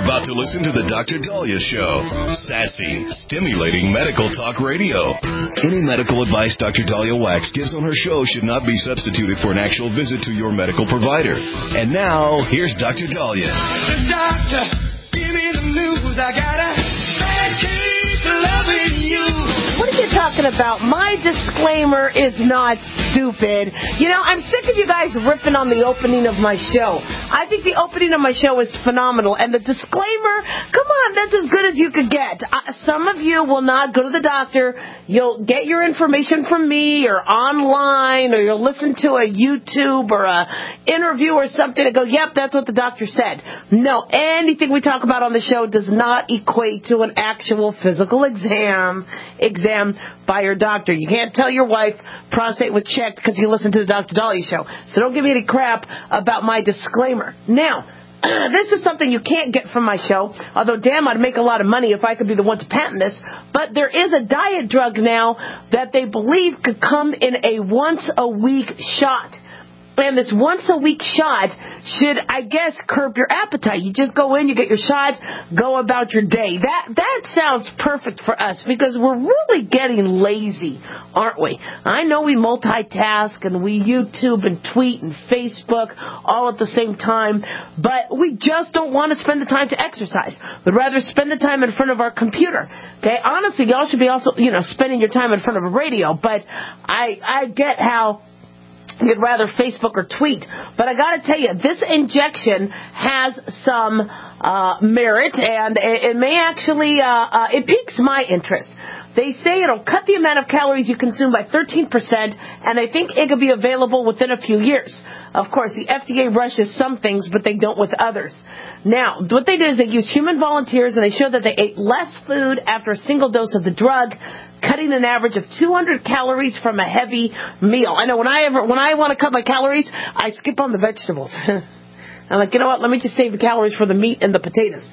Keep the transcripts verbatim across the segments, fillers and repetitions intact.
You're about to listen to the Doctor Daliah Show. Sassy, stimulating medical talk radio. Any medical advice Doctor Daliah Wax gives on her show should not be substituted for an actual visit to your medical provider. And now, here's Doctor Daliah. The doctor, give me the news. I got a bad case of loving you. What are you talking about? My disclaimer is not stupid. You know, I'm sick of you guys ripping on the opening of my show. I think the opening of my show is phenomenal. And the disclaimer, come on, that's as good as you could get. Uh, some of you will not go to the doctor. You'll get your information from me or online, or you'll listen to a YouTube or a interview or something and go, yep, that's what the doctor said. No, anything we talk about on the show does not equate to an actual physical exam. Exam by your doctor. You can't tell your wife prostate was checked because you listened to the Doctor Daliah Show. So don't give me any crap about my disclaimer. Now, this is something you can't get from my show, although, damn, I'd make a lot of money if I could be the one to patent this. But there is a diet drug now that they believe could come in a once-a-week shot. And this once-a-week shot should, I guess, curb your appetite. You just go in, you get your shot, go about your day. That that sounds perfect for us because we're really getting lazy, aren't we? I know we multitask and we YouTube and tweet and Facebook all at the same time, but we just don't want to spend the time to exercise. We'd rather spend the time in front of our computer. Okay, honestly, y'all should be also, you know, spending your time in front of a radio, but I I get how you'd rather Facebook or tweet. But I got to tell you, this injection has some uh, merit, and it, it may actually, uh, uh, it piques my interest. They say it'll cut the amount of calories you consume by thirteen percent, and they think it could be available within a few years. Of course, the F D A rushes some things, but they don't with others. Now, what they did is they used human volunteers, and they showed that they ate less food after a single dose of the drug, cutting an average of two hundred calories from a heavy meal. I know when I ever when I want to cut my calories, I skip on the vegetables. I'm like, you know what, let me just save the calories for the meat and the potatoes.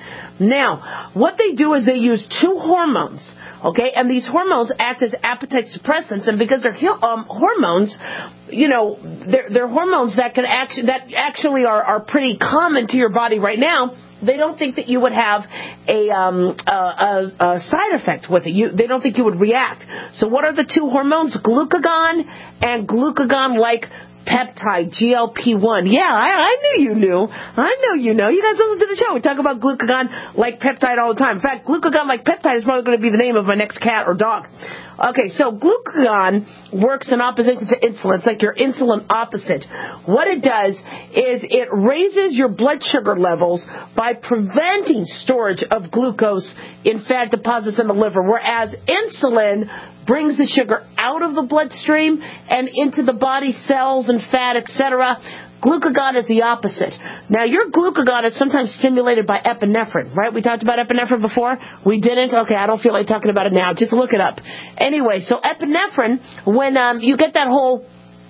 Now, what they do is they use two hormones, okay, and these hormones act as appetite suppressants, and because they're um, hormones, you know, they're, they're hormones that can actually that actually are, are pretty common to your body right now. They don't think that you would have a, um, a, a, a side effect with it. You, they don't think you would react. So what are the two hormones? Glucagon and glucagon-like peptide, G L P one. Yeah, I, I knew you knew. I know you know. You guys listen to the show. We talk about glucagon-like peptide all the time. In fact, glucagon-like peptide is probably going to be the name of my next cat or dog. Okay, so glucagon works in opposition to insulin. It's like your insulin opposite. What it does is it raises your blood sugar levels by preventing storage of glucose in fat deposits in the liver, whereas insulin brings the sugar out of the bloodstream and into the body cells and fat, et cetera. Glucagon is the opposite. Now, your glucagon is sometimes stimulated by epinephrine, right? We talked about epinephrine before? We didn't? Okay, I don't feel like talking about it now. Just look it up. Anyway, so epinephrine, when um, you get that whole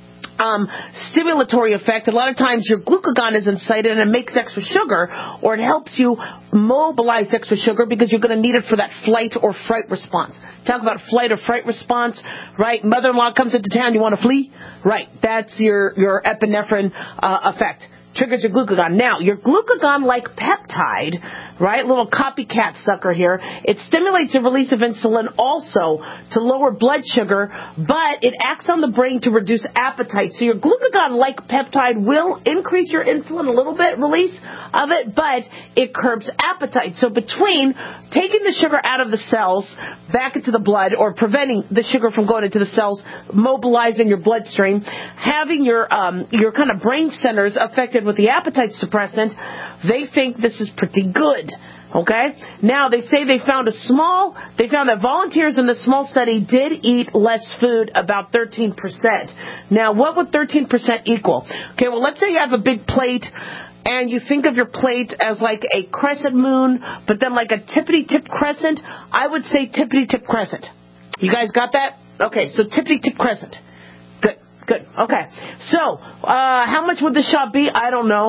Um, stimulatory effect, a lot of times your glucagon is incited and it makes extra sugar, or it helps you mobilize extra sugar because you're going to need it for that flight or fright response. Talk about flight or fright response, right? Mother-in-law comes into town, you want to flee? Right, that's your, your epinephrine uh, effect. Triggers your glucagon. Now, your glucagon-like peptide, right, little copycat sucker here, it stimulates the release of insulin also to lower blood sugar, but it acts on the brain to reduce appetite. So your glucagon-like peptide will increase your insulin a little bit, release of it, but it curbs appetite. So between taking the sugar out of the cells back into the blood, or preventing the sugar from going into the cells, mobilizing your bloodstream, having your um, your kind of brain centers affected with the appetite suppressant, they think this is pretty good. Okay? Now, they say they found a small, they found that volunteers in the small study did eat less food, about thirteen percent. Now, what would thirteen percent equal? Okay, well, let's say you have a big plate, and you think of your plate as like a crescent moon, but then like a tippity-tip crescent. I would say tippity-tip crescent. You guys got that? Okay, so tippity-tip crescent. Good, good. Okay. So, uh, how much would the shot be? I don't know.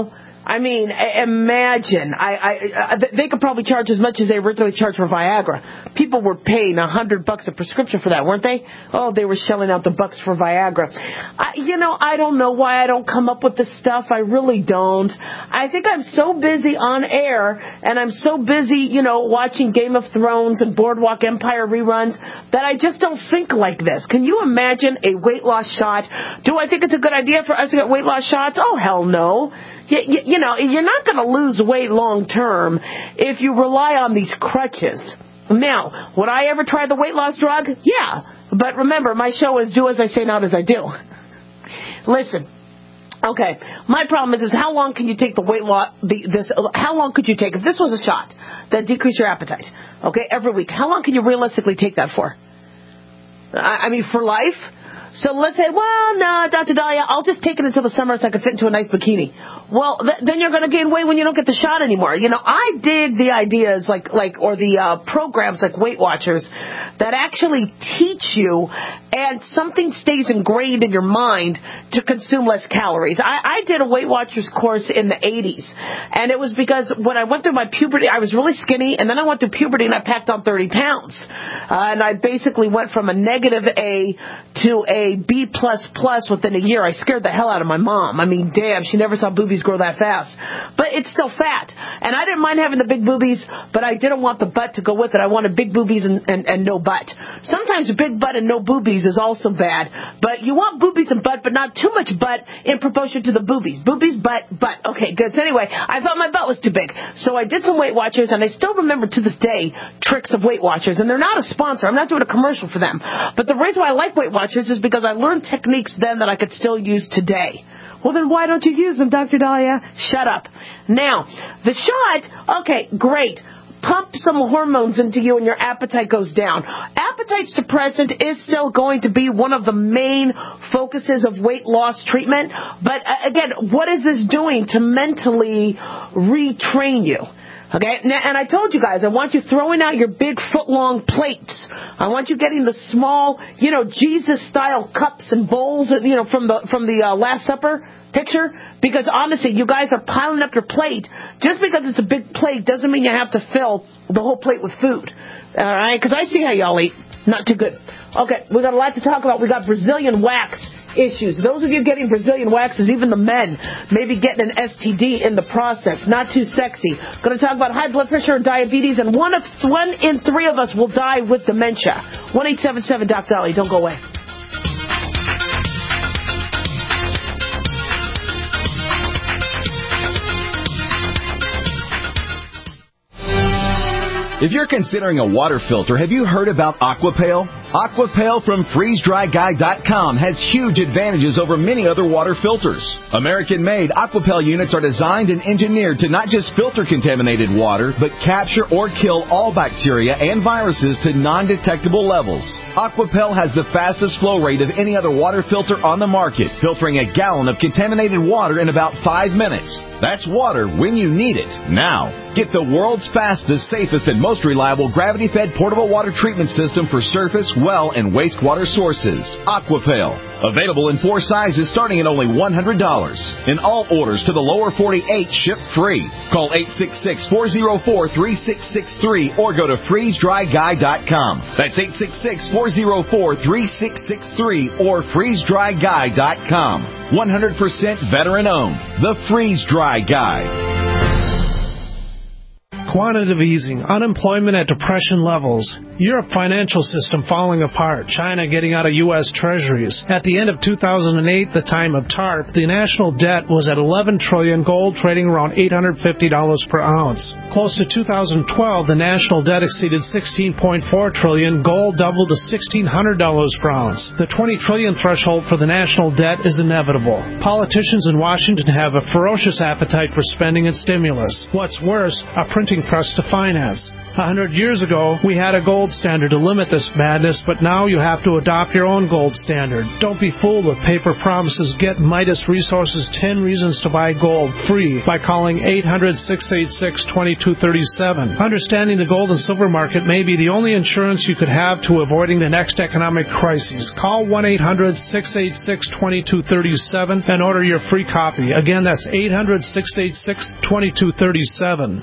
I mean, imagine. I, I, I, they could probably charge as much as they originally charged for Viagra. People were paying a hundred bucks a prescription for that, weren't they? Oh, they were shelling out the bucks for Viagra. I, you know, I don't know why I don't come up with this stuff. I really don't. I think I'm so busy on air, and I'm so busy, you know, watching Game of Thrones and Boardwalk Empire reruns that I just don't think like this. Can you imagine a weight loss shot? Do I think it's a good idea for us to get weight loss shots? Oh, hell no. You, you, you know, you're not going to lose weight long term if you rely on these crutches. Now, would I ever try the weight loss drug? Yeah. But remember, my show is do as I say, not as I do. Listen. Okay. My problem is, is how long can you take the weight loss, the, this, how long could you take, if this was a shot that decreased your appetite, okay, every week, how long can you realistically take that for? I, I mean, for life? So let's say, well, no, Doctor Dahlia, I'll just take it until the summer so I can fit into a nice bikini. Well, th- then you're going to gain weight when you don't get the shot anymore. You know, I dig the ideas like, like, or the uh, programs like Weight Watchers that actually teach you, and something stays ingrained in your mind to consume less calories. I, I did a Weight Watchers course in the eighties, and it was because when I went through my puberty, I was really skinny, and then I went through puberty and I packed on thirty pounds. Uh, and I basically went from a negative A to a B plus plus within a year. I scared the hell out of my mom. I mean, damn, she never saw boobies grow that fast. But it's still fat. And I didn't mind having the big boobies, but I didn't want the butt to go with it. I wanted big boobies and, and, and no butt. Sometimes a big butt and no boobies is also bad. But you want boobies and butt, but not too much butt in proportion to the boobies. Boobies, butt, butt. Okay, good. So anyway, I thought my butt was too big. So I did some Weight Watchers, and I still remember to this day tricks of Weight Watchers. And they're not a sponsor. I'm not doing a commercial for them. But the reason why I like Weight Watchers is because I learned techniques then that I could still use today. Well, then why don't you use them, Doctor Dahlia? Shut up. Now, the shot, okay, great. Pump some hormones into you and your appetite goes down. Appetite suppressant is still going to be one of the main focuses of weight loss treatment. But uh, again, what is this doing to mentally retrain you? Okay, now, and I told you guys, I want you throwing out your big foot-long plates. I want you getting the small, you know, Jesus-style cups and bowls, you know, from the from the uh, Last Supper picture. Because honestly, you guys are piling up your plate. Just because it's a big plate doesn't mean you have to fill the whole plate with food. All right, because I see how y'all eat. Not too good. Okay, we got a lot to talk about. We got Brazilian wax issues. Those of you getting Brazilian waxes, even the men, maybe getting an S T D in the process. Not too sexy. Going to talk about high blood pressure and diabetes, and one of one in three of us will die with dementia. one eight seven seven Doc Dolly. Don't go away. If you're considering a water filter, have you heard about Aquapale? Aquapale from freeze dry guy dot com has huge advantages over many other water filters. American-made Aquapale units are designed and engineered to not just filter contaminated water, but capture or kill all bacteria and viruses to non-detectable levels. Aquapale has the fastest flow rate of any other water filter on the market, filtering a gallon of contaminated water in about five minutes. That's water when you need it, now. Get the world's fastest, safest, and most reliable gravity-fed portable water treatment system for surface, well, and wastewater sources. Aquapale. Available in four sizes starting at only one hundred dollars. And all orders to the lower forty-eight ship free. Call eight six six, four zero four, three six six three or go to freeze dry guy dot com. That's eight six six, four zero four, three six six three or freeze dry guy dot com. one hundred percent veteran owned. The Freeze Dry Guy. Quantitative easing, unemployment at depression levels, Europe financial system falling apart, China getting out of U S treasuries. At the end of two thousand eight, the time of TARP, the national debt was at eleven trillion dollars, gold trading around eight hundred fifty dollars per ounce. Close to two thousand twelve, the national debt exceeded sixteen point four trillion dollars, gold doubled to sixteen hundred dollars per ounce. The twenty trillion dollars threshold for the national debt is inevitable. Politicians in Washington have a ferocious appetite for spending and stimulus. What's worse, a printing press to finance. A hundred years ago, we had a gold standard to limit this madness, but now you have to adopt your own gold standard. Don't be fooled with paper promises. Get Midas Resources ten Reasons to Buy Gold free by calling eight hundred, six eight six, two two three seven. Understanding the gold and silver market may be the only insurance you could have to avoiding the next economic crisis. Call one eight hundred, six eight six, two two three seven and order your free copy. Again, that's eight hundred, six eight six, two two three seven.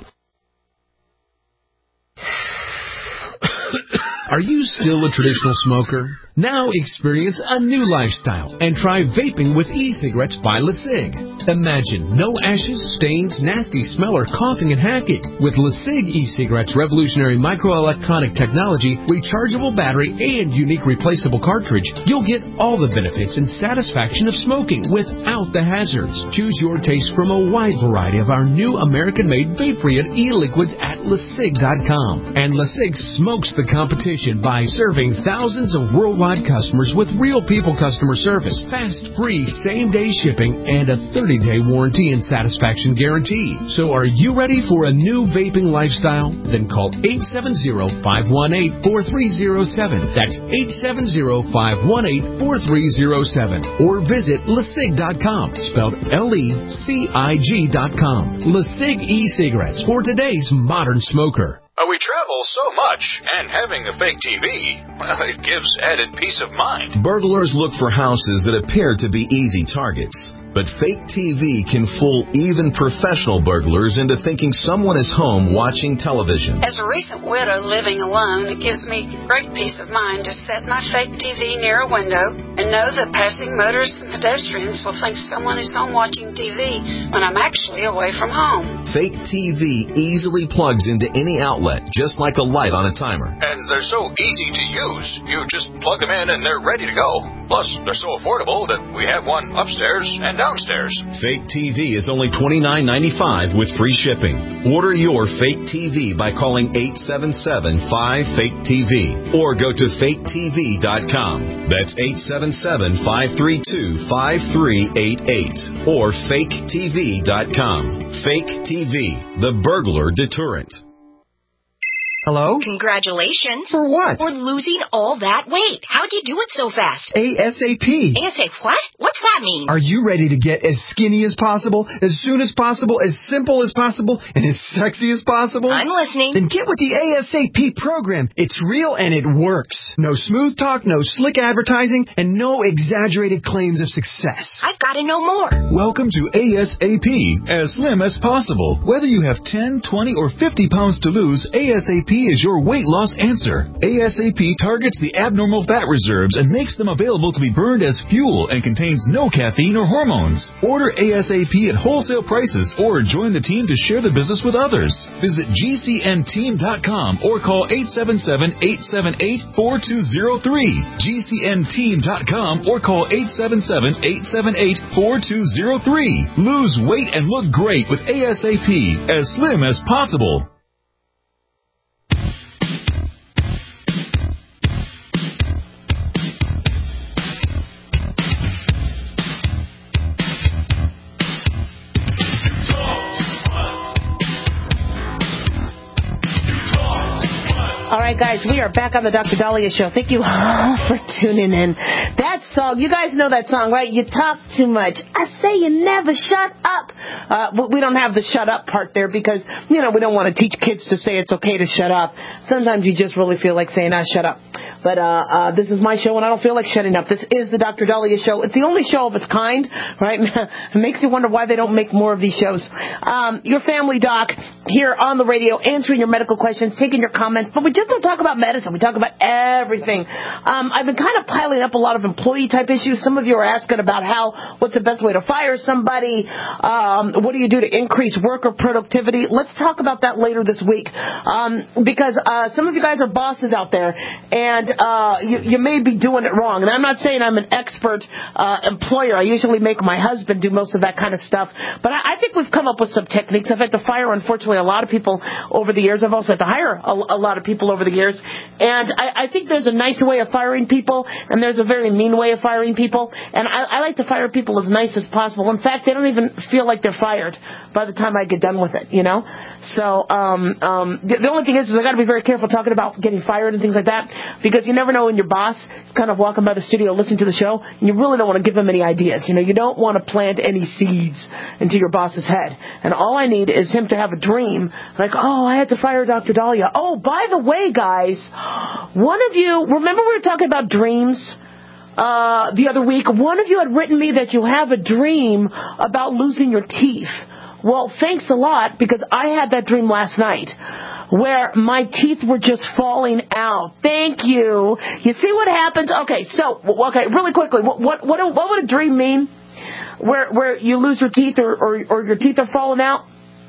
Are you still a traditional smoker? Now experience a new lifestyle and try vaping with e-cigarettes by LeSig. Imagine no ashes, stains, nasty smell, or coughing and hacking. With LeSig e-cigarettes' revolutionary microelectronic technology, rechargeable battery, and unique replaceable cartridge, you'll get all the benefits and satisfaction of smoking without the hazards. Choose your taste from a wide variety of our new American-made vape-free e-liquids at LeSig dot com. And LeSig smokes the competition by serving thousands of worldwide customers with real people customer service, fast, free, same-day shipping, and a thirty-day warranty and satisfaction guarantee. So are you ready for a new vaping lifestyle? Then call eight seven zero, five one eight, four three zero seven. That's eight seven zero, five one eight, four three zero seven. Or visit LeSig dot com, spelled L E C I G dot com. LeSig e-cigarettes for today's modern smoker. Uh, we travel so much, and having a fake T V, well, it gives added peace of mind. Burglars look for houses that appear to be easy targets. But fake T V can fool even professional burglars into thinking someone is home watching television. As a recent widow living alone, it gives me great peace of mind to set my fake T V near a window and know that passing motorists and pedestrians will think someone is home watching T V when I'm actually away from home. Fake T V easily plugs into any outlet, just like a light on a timer. And they're so easy to use. You just plug them in and they're ready to go. Plus, they're so affordable that we have one upstairs and downstairs. Fake T V is only twenty-nine ninety-five with free shipping. Order your fake T V by calling eight seven seven, five, fake T V or go to fake T V dot com. That's eight seven seven, five three two, five three eight eight or fake T V dot com. Fake T V, the burglar deterrent. Hello? Congratulations. For what? For losing all that weight. How'd you do it so fast? ASAP. ASAP what? What's that mean? Are you ready to get as skinny as possible, as soon as possible, as simple as possible, and as sexy as possible? I'm listening. Then get with the ASAP program. It's real and it works. No smooth talk, no slick advertising, and no exaggerated claims of success. I've got to know more. Welcome to ASAP, as slim as possible. Whether you have ten, twenty, or fifty pounds to lose, ASAP is your weight loss answer. ASAP targets the abnormal fat reserves and makes them available to be burned as fuel and contains no caffeine or hormones. Order ASAP at wholesale prices or join the team to share the business with others. Visit G C N team dot com or call eight seven seven, eight seven eight, four two zero three. G C N team dot com or call eight seven seven, eight seven eight, four two zero three. Lose weight and look great with ASAP, as slim as possible. All right, guys, we are back on the Doctor Daliah Show. Thank you all for tuning in. That song, you guys know that song, right? You talk too much. I say you never shut up. Uh, we don't have the shut up part there because, you know, we don't want to teach kids to say it's okay to shut up. Sometimes you just really feel like saying, ah, shut up. But uh, uh, this is my show, and I don't feel like shutting up. This is the Doctor Daliah Show. It's the only show of its kind, right? It makes you wonder why they don't make more of these shows. Um, your family doc here on the radio, answering your medical questions, taking your comments. But we just don't talk about medicine. We talk about everything. Um, I've been kind of piling up a lot of employee-type issues. Some of you are asking about how, what's the best way to fire somebody? Um, what do you do to increase worker productivity? Let's talk about that later this week. Um, because uh, some of you guys are bosses out there, and and uh, you, you may be doing it wrong. And I'm not saying I'm an expert uh, employer. I usually make my husband do most of that kind of stuff. But I, I think we've come up with some techniques. I've had to fire, unfortunately, a lot of people over the years. I've also had to hire a, a lot of people over the years. And I, I think there's a nice way of firing people, and there's a very mean way of firing people. And I, I like to fire people as nice as possible. In fact, they don't even feel like they're fired by the time I get done with it, you know? So um, um, the, the only thing is, is I got to be very careful talking about getting fired and things like that, because you never know when your boss is kind of walking by the studio listening to the show, and you really don't want to give him any ideas. You know, you don't want to plant any seeds into your boss's head. And all I need is him to have a dream, like, oh, I had to fire Doctor Dahlia. Oh, by the way, guys, one of you, remember we were talking about dreams uh, the other week? One of you had written me that you have a dream about losing your teeth. Well, thanks a lot, because I had that dream last night where my teeth were just falling out. Thank you. You see what happens? Okay, so, okay, really quickly, what what what, what would a dream mean? Where where you lose your teeth or, or, or your teeth are falling out?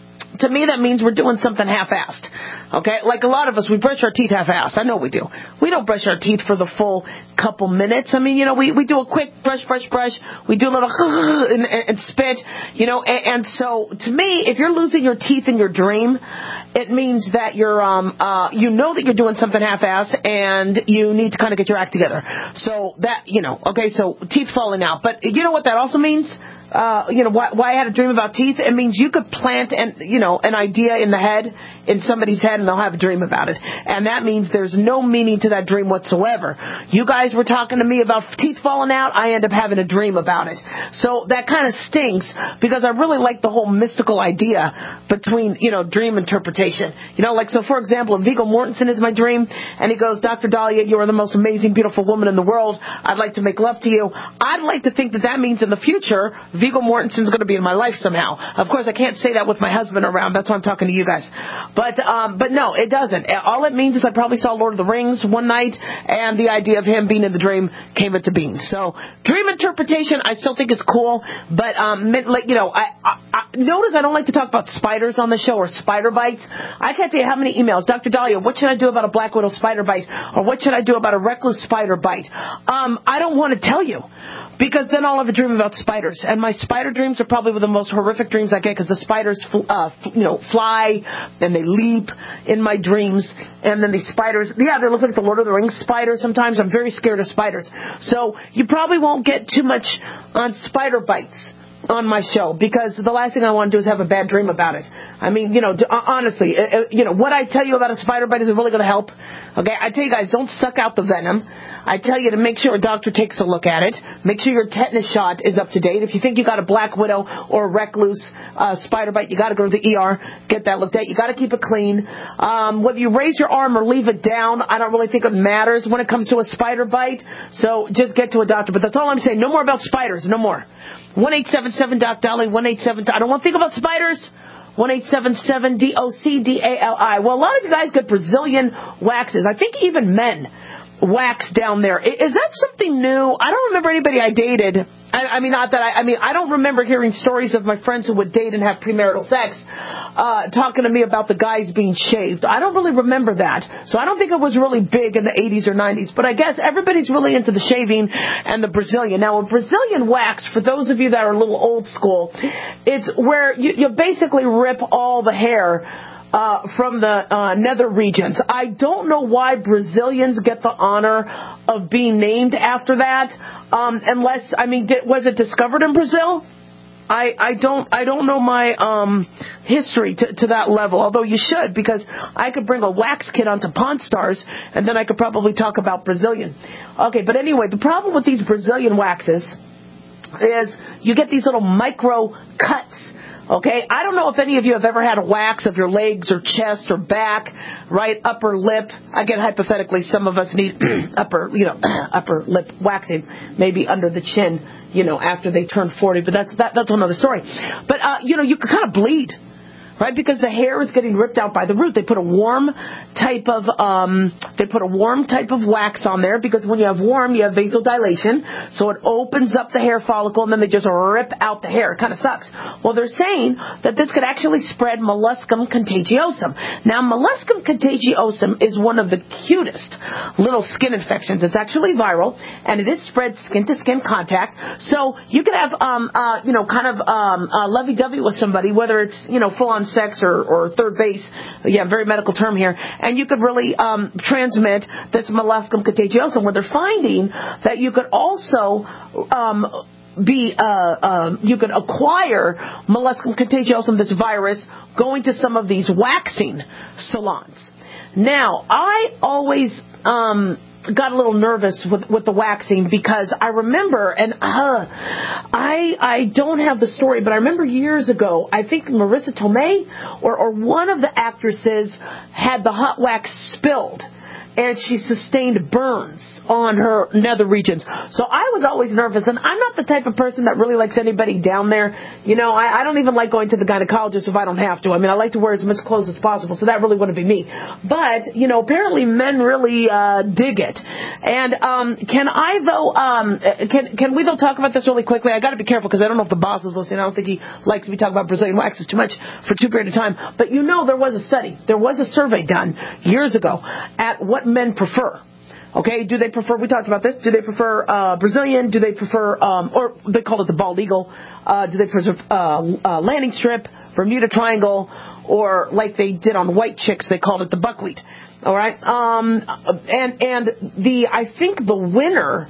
To me, that means we're doing something half-assed. Okay? Like a lot of us, we brush our teeth half-assed. I know we do. We don't brush our teeth for the full couple minutes. I mean, you know, we, we do a quick brush, brush, brush. We do a little and, and spit, you know. And, and so, to me, if you're losing your teeth in your dream, it means that you're, um, uh, you know that you're doing something half-assed, and you need to kind of get your act together. So that, you know, okay, so teeth falling out. But you know what that also means? Uh, you know, why, why I had a dream about teeth? It means you could plant an, you know, an idea in the head, in somebody's head, and they'll have a dream about it. And that means there's no meaning to that dream whatsoever. You guys were talking to me about teeth falling out. I end up having a dream about it. So that kind of stinks, because I really like the whole mystical idea between, you know, dream interpretation. You know, like, so for example, if Viggo Mortensen is my dream, and he goes, Doctor Dahlia, you are the most amazing, beautiful woman in the world. I'd like to make love to you. I'd like to think that that means in the future, Viggo Mortensen's going to be in my life somehow. Of course, I can't say that with my husband around. That's why I'm talking to you guys. But um, but no, it doesn't. All it means is I probably saw Lord of the Rings one night, and the idea of him being in the dream came into being. So dream interpretation, I still think is cool. But um, like you know, I, I, I notice I don't like to talk about spiders on the show or spider bites. I can't tell you how many emails, Doctor Dahlia, what should I do about a black widow spider bite, or what should I do about a recluse spider bite? Um, I don't want to tell you, because then I'll have a dream about spiders. And my spider dreams are probably the most horrific dreams I get, because the spiders, uh, you know, fly and they leap in my dreams. And then these spiders, yeah, they look like the Lord of the Rings spiders sometimes. I'm very scared of spiders. So you probably won't get too much on spider bites on my show, because the last thing I want to do is have a bad dream about it. I mean, you know, honestly, you know, what I tell you about a spider bite is really going to help. Okay, I tell you guys, don't suck out the venom. I tell you to make sure a doctor takes a look at it. Make sure your tetanus shot is up to date. If you think you got a black widow or a recluse uh, spider bite, you got to go to the E R, get that looked at. You got to keep it clean. Um, whether you raise your arm or leave it down, I don't really think it matters when it comes to a spider bite. So just get to a doctor. But that's all I'm saying. No more about spiders. No more. one eight seven seven Doc Dahlia, one eight seven seven, I don't want to think about spiders. one eight seven seven D O C D A L I. Well, a lot of you guys get Brazilian waxes. I think even men wax down there. Is that something new? I don't remember anybody I dated. I, I mean, not that I, I mean, I don't remember hearing stories of my friends who would date and have premarital sex, uh, talking to me about the guys being shaved. I don't really remember that. So I don't think it was really big in the eighties or nineties. But I guess everybody's really into the shaving and the Brazilian. Now, a Brazilian wax, for those of you that are a little old school, it's where you, you basically rip all the hair Uh, from the uh, nether regions. I don't know why Brazilians get the honor of being named after that, um, unless, I mean, did, was it discovered in Brazil? I, I don't I don't know my um, history to, to that level, although you should, because I could bring a wax kit onto Pawn Stars, and then I could probably talk about Brazilian. Okay, but anyway, the problem with these Brazilian waxes is you get these little micro cuts. Okay, I don't know if any of you have ever had a wax of your legs or chest or back, right, upper lip. Again, hypothetically, some of us need upper, you know, upper lip waxing, maybe under the chin, you know, after they turn forty. But that's that, that's another story. But uh, you know, you can kind of bleed right? Because the hair is getting ripped out by the root. They put a warm type of um, they put a warm type of wax on there because when you have warm, you have vasodilation, so it opens up the hair follicle, and then they just rip out the hair. It kind of sucks. Well, they're saying that this could actually spread molluscum contagiosum. Now, molluscum contagiosum is one of the cutest little skin infections. It's actually viral, and it is spread skin-to-skin contact. So you could have, um, uh, you know, kind of um, uh, lovey-dovey with somebody, whether it's, you know, full-on sex or, or third base. Yeah, very medical term here. And you could really um, transmit this molluscum contagiosum, where they're finding that you could also um, be, uh, um, you could acquire molluscum contagiosum, this virus, going to some of these waxing salons. Now, I always um, got a little nervous with, with the waxing because I remember, and uh, I I don't have the story, but I remember years ago, I think Marissa Tomei or, or one of the actresses had the hot wax spilled, and she sustained burns on her nether regions. So I was always nervous, and I'm not the type of person that really likes anybody down there. You know, I, I don't even like going to the gynecologist if I don't have to. I mean, I like to wear as much clothes as possible, so that really wouldn't be me. But, you know, apparently men really uh, dig it. And um, can I, though, um, can can we, though, talk about this really quickly? I got to be careful because I don't know if the boss is listening. I don't think he likes me talking about Brazilian waxes too much for too great a time. But, you know, there was a study. There was a survey done years ago at what men prefer. Okay, do they prefer, we talked about this, do they prefer uh, Brazilian, do they prefer, um, or they call it the bald eagle, uh, do they prefer uh, uh, landing strip, Bermuda Triangle, or like they did on white chicks, they called it the buckwheat. All right, um, and and the I think the winner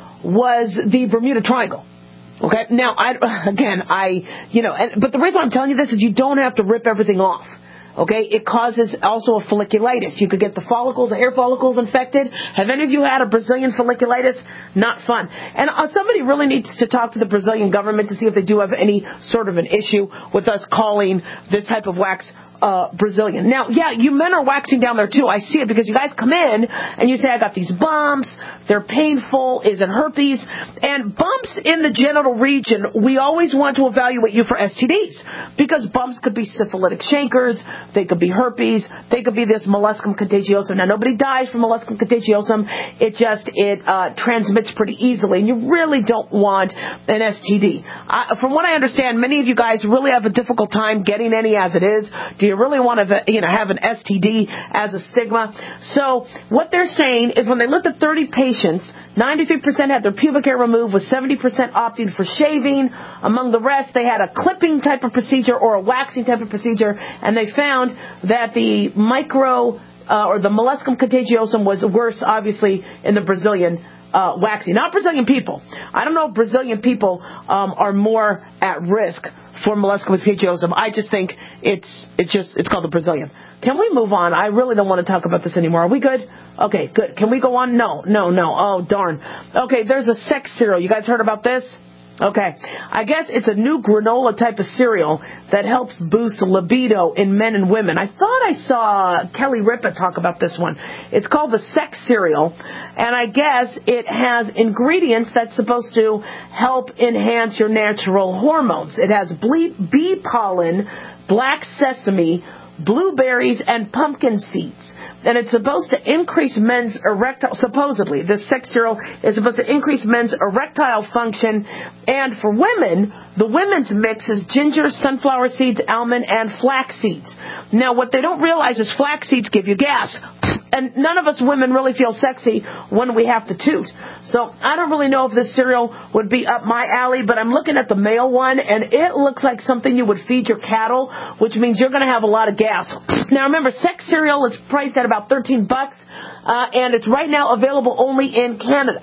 was the Bermuda Triangle. Okay, now I again I you know, and, but the reason I'm telling you this is you don't have to rip everything off. Okay, it causes also a folliculitis. You could get the follicles, the hair follicles infected. Have any of you had a Brazilian folliculitis? Not fun. And uh, somebody really needs to talk to the Brazilian government to see if they do have any sort of an issue with us calling this type of wax Uh, Brazilian. Now, yeah, you men are waxing down there too. I see it because you guys come in and you say, I got these bumps, they're painful, is it herpes? And bumps in the genital region, we always want to evaluate you for S T Ds because bumps could be syphilitic chancres, they could be herpes, they could be this molluscum contagiosum. Now, nobody dies from molluscum contagiosum. It just, it uh, transmits pretty easily, and you really don't want an S T D. Uh, from what I understand, many of you guys really have a difficult time getting any as it is. Do you really want to, you know, have an S T D as a stigma? So what they're saying is when they looked at thirty patients, ninety-three percent had their pubic hair removed, with seventy percent opting for shaving. Among the rest, they had a clipping type of procedure or a waxing type of procedure, and they found that the micro uh, or the molluscum contagiosum was worse, obviously, in the Brazilian uh, waxing. Not Brazilian people. I don't know if Brazilian people um, are more at risk for molluscum contagiosum. I just think it's it's just it's called the Brazilian. Can we move on? I really don't want to talk about this anymore. Are we good? Okay, good. Can we go on? No, no, no. Oh, darn. Okay, there's a sex cereal. You guys heard about this? Okay. I guess it's a new granola type of cereal that helps boost libido in men and women. I thought I saw Kelly Ripa talk about this one. It's called the sex cereal, and I guess it has ingredients that's supposed to help enhance your natural hormones. It has bee pollen, black sesame, blueberries, and pumpkin seeds. And it's supposed to increase men's erectile, supposedly, this sex cereal is supposed to increase men's erectile function. And for women, the women's mix is ginger, sunflower seeds, almond, and flax seeds. Now, what they don't realize is flax seeds give you gas. And none of us women really feel sexy when we have to toot. So I don't really know if this cereal would be up my alley, but I'm looking at the male one, and it looks like something you would feed your cattle, which means you're going to have a lot of gas. Now, remember, sex cereal is priced at about thirteen bucks, uh, and it's right now available only in Canada.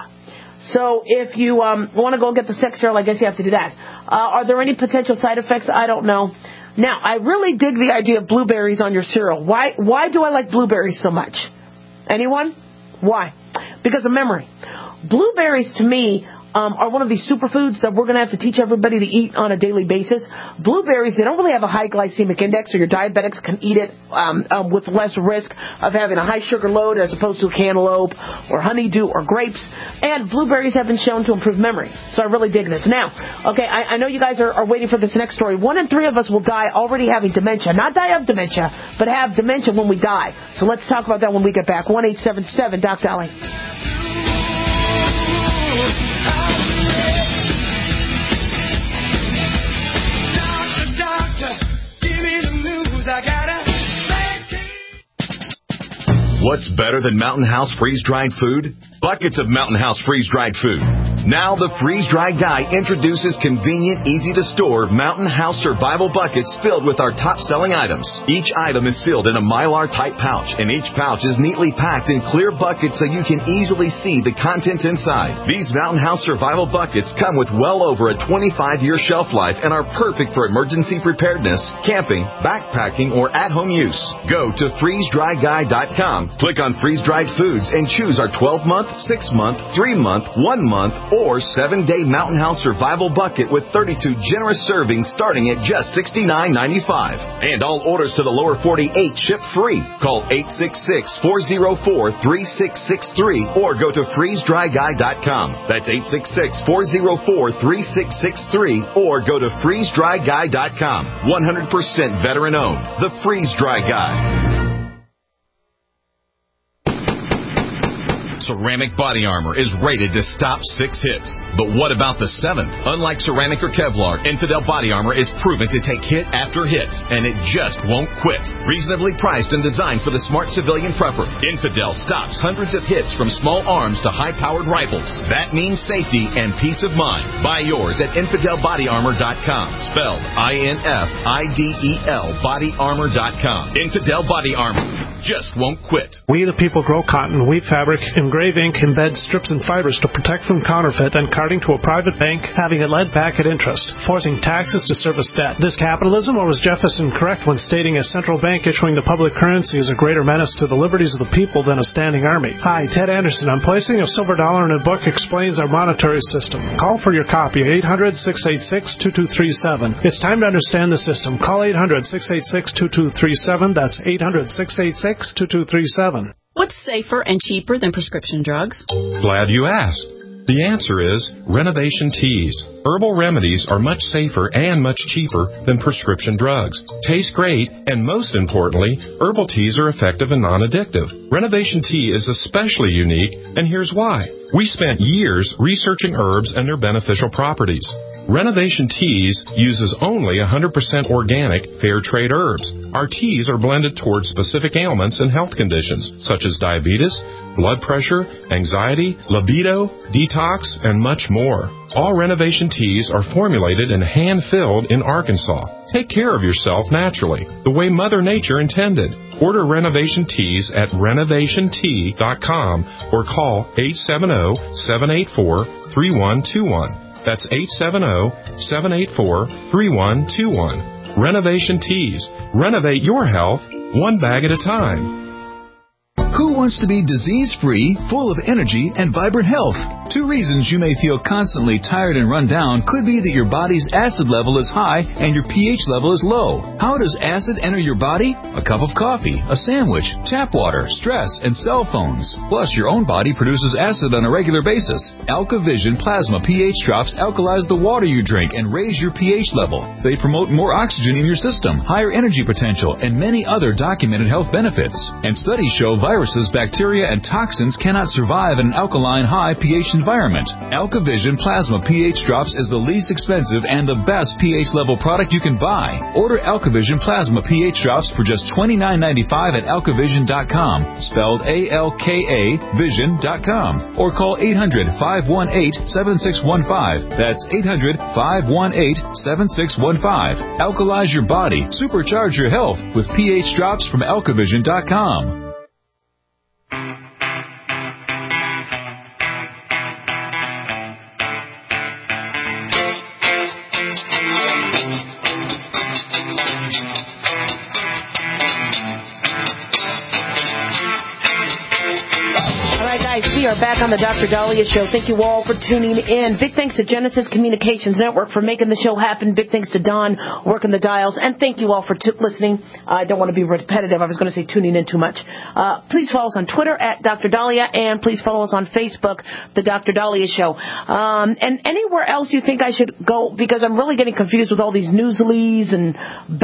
So if you um, want to go get the sex cereal, I guess you have to do that. Uh, are there any potential side effects? I don't know. Now, I really dig the idea of blueberries on your cereal. Why, why do I like blueberries so much? Anyone? Why? Because of memory. Blueberries, to me, um, are one of these superfoods that we're going to have to teach everybody to eat on a daily basis. Blueberries, they don't really have a high glycemic index, so your diabetics can eat it um, um, with less risk of having a high sugar load as opposed to cantaloupe or honeydew or grapes. And blueberries have been shown to improve memory. So I really dig this. Now, okay, I, I know you guys are, are waiting for this next story. One in three of us will die already having dementia. Not die of dementia, but have dementia when we die. So let's talk about that when we get back. one eight seven seven Doc Dolly. What's better than Mountain House freeze-dried food? Buckets of Mountain House freeze-dried food. Now the freeze-dried guy introduces convenient, easy-to-store Mountain House survival buckets filled with our top-selling items. Each item is sealed in a Mylar-type pouch, and each pouch is neatly packed in clear buckets so you can easily see the contents inside. These Mountain House survival buckets come with well over a twenty-five year shelf life and are perfect for emergency preparedness, camping, backpacking, or at-home use. Go to freeze dry guy dot com, click on freeze-dried foods, and choose our twelve month, six month, three month, one month, or seven day Mountain House survival bucket with thirty-two generous servings starting at just sixty-nine ninety-five. And all orders to the lower forty-eight ship free. Call eight six six, four oh four, three six six three or go to freeze dry guy dot com. That's eight six six, four oh four, three six six three or go to freeze dry guy dot com. one hundred percent veteran owned. The Freeze Dry Guy. Ceramic Body Armor is rated to stop six hits. But what about the seventh? Unlike ceramic or Kevlar, Infidel Body Armor is proven to take hit after hit, and it just won't quit. Reasonably priced and designed for the smart civilian prepper, Infidel stops hundreds of hits from small arms to high-powered rifles. That means safety and peace of mind. Buy yours at infidel body armor dot com, spelled I N F I D E L body armor dot com. Infidel Body Armor just won't quit. We the people grow cotton, weave fabric, engrave ink, embed strips and fibers to protect from counterfeit and carting to a private bank having it led back at interest, forcing taxes to service debt. This capitalism, or was Jefferson correct when stating a central bank issuing the public currency is a greater menace to the liberties of the people than a standing army? Hi, Ted Anderson. I'm placing a silver dollar in a book explains our monetary system. Call for your copy, eight hundred, six eight six, two two three seven. It's time to understand the system. Call eight hundred, six eight six, two two three seven. That's eight hundred, six eight six, two two three seven. What's safer and cheaper than prescription drugs? Glad you asked. The answer is Renovation Teas. Herbal remedies are much safer and much cheaper than prescription drugs. Taste great, and most importantly, herbal teas are effective and non-addictive. Renovation Tea is especially unique, and here's why. We spent years researching herbs and their beneficial properties. Renovation Teas uses only one hundred percent organic, fair trade herbs. Our teas are blended towards specific ailments and health conditions, such as diabetes, blood pressure, anxiety, libido, detox, and much more. All Renovation Teas are formulated and hand-filled in Arkansas. Take care of yourself naturally, the way Mother Nature intended. Order Renovation Teas at renovation tea dot com or call eight seven zero, seven eight four, three one two one. That's eight seven zero, seven eight four, three one two one. Renovation Teas. Renovate your health one bag at a time. Who wants to be disease-free, full of energy, and vibrant health? Two reasons you may feel constantly tired and run down could be that your body's acid level is high and your pH level is low. How does acid enter your body? A cup of coffee, a sandwich, tap water, stress, and cell phones. Plus, your own body produces acid on a regular basis. AlkaVision Plasma pH drops alkalize the water you drink and raise your pH level. They promote more oxygen in your system, higher energy potential, and many other documented health benefits. And studies show viruses, bacteria, and toxins cannot survive in an alkaline high pH environment. AlkaVision Plasma pH Drops is the least expensive and the best pH level product you can buy. Order AlkaVision Plasma pH Drops for just twenty-nine ninety-five at alkavision dot com, spelled A L K A vision dot com, or call eight hundred, five one eight, seven six one five. That's eight hundred, five one eight, seven six one five. Alkalize your body, supercharge your health with pH Drops from alkavision dot com. right, guys, we are back on the Doctor Dahlia Show. Thank you all for tuning in. Big thanks to Genesis Communications Network for making the show happen. Big thanks to Don working the dials. And thank you all for t- listening. Uh, I don't want to be repetitive. I was going to say tuning in too much. Uh, please follow us on Twitter at Doctor Dahlia, and please follow us on Facebook, The Doctor Dahlia Show. Um, and anywhere else you think I should go, because I'm really getting confused with all these Newsleys and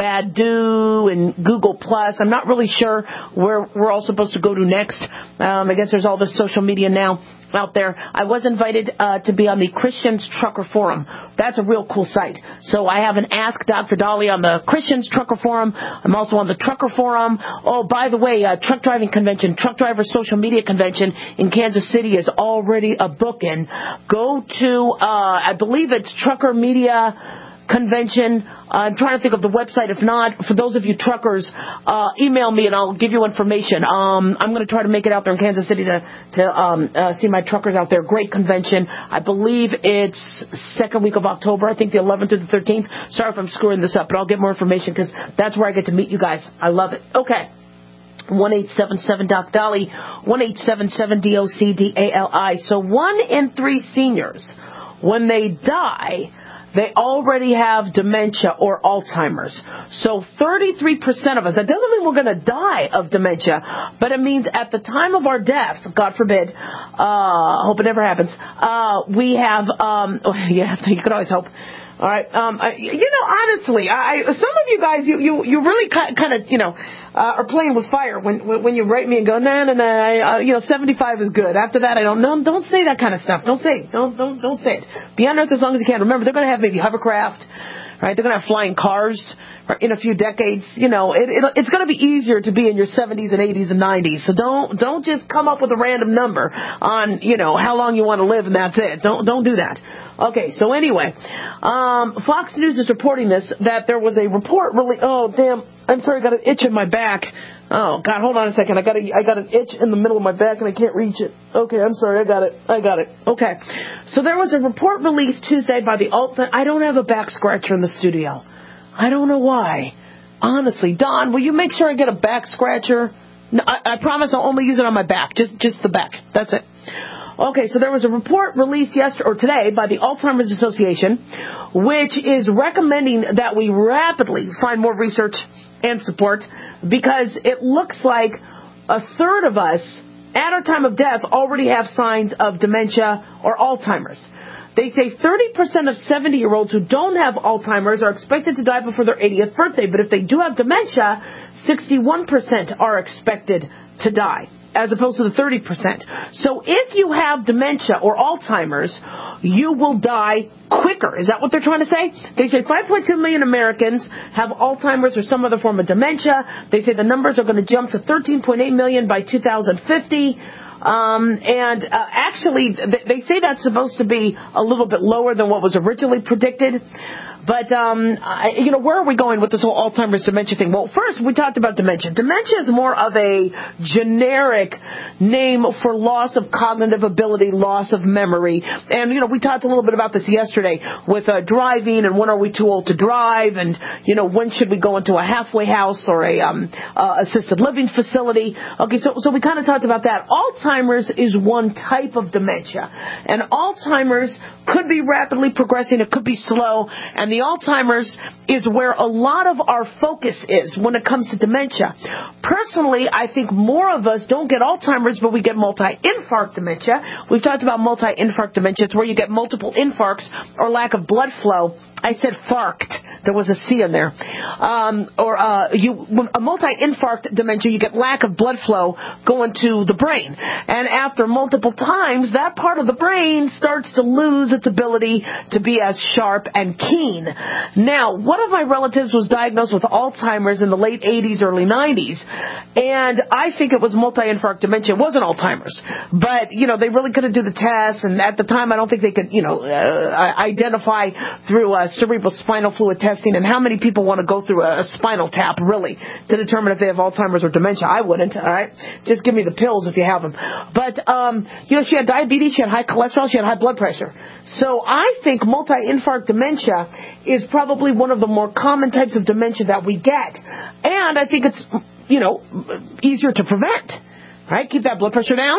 Badu and Google Plus. I'm not really sure where we're all supposed to go to next. Um, I guess there's all this social media now out there. I was invited uh, to be on the Christians Trucker Forum. That's a real cool site. So I have an Ask Doctor Dahlia on the Christians Trucker Forum. I'm also on the Trucker Forum. Oh, by the way, uh, Truck Driving Convention, Truck Driver Social Media Convention in Kansas City is already a booking. Go to, uh, I believe it's Trucker Media Convention. Uh, I'm trying to think of the website. If not, for those of you truckers, uh, email me and I'll give you information. Um, I'm going to try to make it out there in Kansas City to to um, uh, see my truckers out there. Great convention. I believe it's second week of October. I think the eleventh or the thirteenth. Sorry if I'm screwing this up, but I'll get more information because that's where I get to meet you guys. I love it. Okay. one eight seven seven D O C D A L I, one eight seven seven D O C D A L I. So one in three seniors, when they die, they already have dementia or Alzheimer's. So thirty-three percent of us, that doesn't mean we're going to die of dementia, but it means at the time of our death, God forbid, uh, hope it never happens, uh, we have, um, oh, yeah, you could always hope. All right. Um, I, you know, honestly, I, some of you guys, you, you, you really kind of, you know, uh, are playing with fire when, when you write me and go, nah, nah, nah, uh, you know, seventy-five is good. After that, I don't know. Don't say that kind of stuff. Don't say it. Don't, don't, don't say it. Be on Earth as long as you can. Remember, they're going to have maybe hovercraft, right? They're going to have flying cars in a few decades. You know, it, it, it's going to be easier to be in your seventies and eighties and nineties. So don't, don't just come up with a random number on, you know, how long you want to live and that's it. Don't, don't do that. Okay, so anyway, um, Fox News is reporting this, that there was a report really, oh, damn, I'm sorry, I got an itch in my back. Oh, God, hold on a second. I got a, I got an itch in the middle of my back and I can't reach it. Okay, I'm sorry, I got it. I got it. Okay. So there was a report released Tuesday by the Alt. I don't have a back scratcher in the studio. I don't know why. Honestly, Don, will you make sure I get a back scratcher? No, I, I promise I'll only use it on my back, just, just the back. That's it. Okay, so there was a report released yesterday or today by the Alzheimer's Association, which is recommending that we rapidly find more research and support because it looks like a third of us at our time of death already have signs of dementia or Alzheimer's. They say thirty percent of seventy-year-olds who don't have Alzheimer's are expected to die before their eightieth birthday, but if they do have dementia, sixty-one percent are expected to die, as opposed to the thirty percent. So if you have dementia or Alzheimer's, you will die quicker. Is that what they're trying to say? They say five point two million Americans have Alzheimer's or some other form of dementia. They say the numbers are going to jump to thirteen point eight million by two thousand fifty. Um, and uh, actually, they say that's supposed to be a little bit lower than what was originally predicted. But, um, I, you know, where are we going with this whole Alzheimer's dementia thing? Well, first, we talked about dementia. Dementia is more of a generic name for loss of cognitive ability, loss of memory. And, you know, we talked a little bit about this yesterday with uh, driving and when are we too old to drive and, you know, when should we go into a halfway house or a um, uh, assisted living facility. Okay, so, so we kind of talked about that. Alzheimer's is one type of dementia. And Alzheimer's could be rapidly progressing. It could be slow. And the Alzheimer's is where a lot of our focus is when it comes to dementia. Personally, I think more of us don't get Alzheimer's, but we get multi-infarct dementia. We've talked about multi-infarct dementia. It's where you get multiple infarcts or lack of blood flow. I said farked. There was a C in there. Um, or uh, you, a multi-infarct dementia, you get lack of blood flow going to the brain. And after multiple times, that part of the brain starts to lose its ability to be as sharp and keen. Now, one of my relatives was diagnosed with Alzheimer's in the late eighties, early nineties. And I think it was multi-infarct dementia. It wasn't Alzheimer's. But, you know, they really couldn't do the test. And at the time, I don't think they could, you know, uh, identify through uh, cerebral spinal fluid testing. And how many people want to go through a, a spinal tap, really, to determine if they have Alzheimer's or dementia? I wouldn't, all right? Just give me the pills if you have them. But, um, you know, she had diabetes, she had high cholesterol, she had high blood pressure. So I think multi-infarct dementia is probably one of the more common types of dementia that we get. And I think it's, you know, easier to prevent, right? Keep that blood pressure down.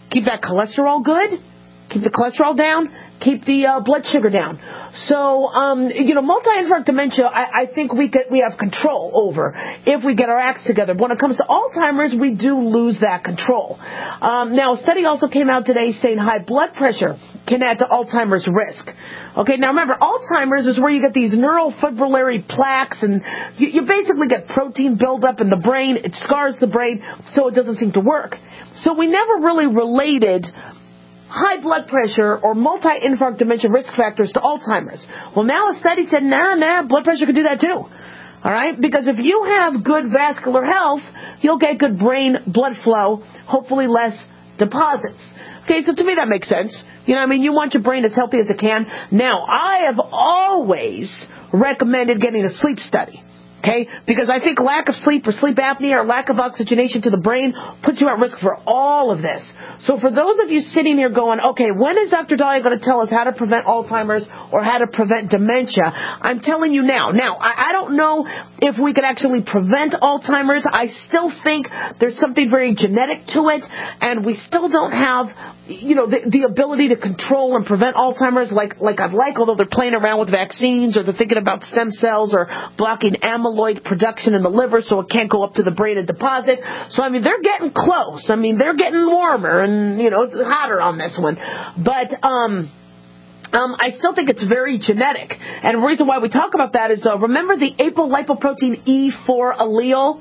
keep that cholesterol good, keep the cholesterol down, keep the uh, blood sugar down. So, um, you know, multi-infarct dementia, I, I think we could, we have control over if we get our acts together. But when it comes to Alzheimer's, we do lose that control. Um, now, a study also came out today saying high blood pressure can add to Alzheimer's risk. Okay, now remember, Alzheimer's is where you get these neurofibrillary plaques, and you, you basically get protein buildup in the brain. It scars the brain, so it doesn't seem to work. So we never really related high blood pressure or multi-infarct dementia risk factors to Alzheimer's. Well, now a study said, nah, nah, blood pressure could do that too. All right? Because if you have good vascular health, you'll get good brain blood flow, hopefully less deposits. Okay, so to me that makes sense. You know, I mean, you want your brain as healthy as it can. Now, I have always recommended getting a sleep study. Okay? Because I think lack of sleep or sleep apnea or lack of oxygenation to the brain puts you at risk for all of this. So for those of you sitting here going, okay, when is Doctor Dahlia going to tell us how to prevent Alzheimer's or how to prevent dementia? I'm telling you now. Now, I, I don't know if we could actually prevent Alzheimer's. I still think there's something very genetic to it, and we still don't have, you know, the, the ability to control and prevent Alzheimer's like, like I'd like, although they're playing around with vaccines or they're thinking about stem cells or blocking amyloid production in the liver so it can't go up to the brain and deposit. So, I mean, they're getting close. I mean, they're getting warmer and, you know, it's hotter on this one. But, um... Um, I still think it's very genetic. And the reason why we talk about that is, uh, remember the apolipoprotein E four allele?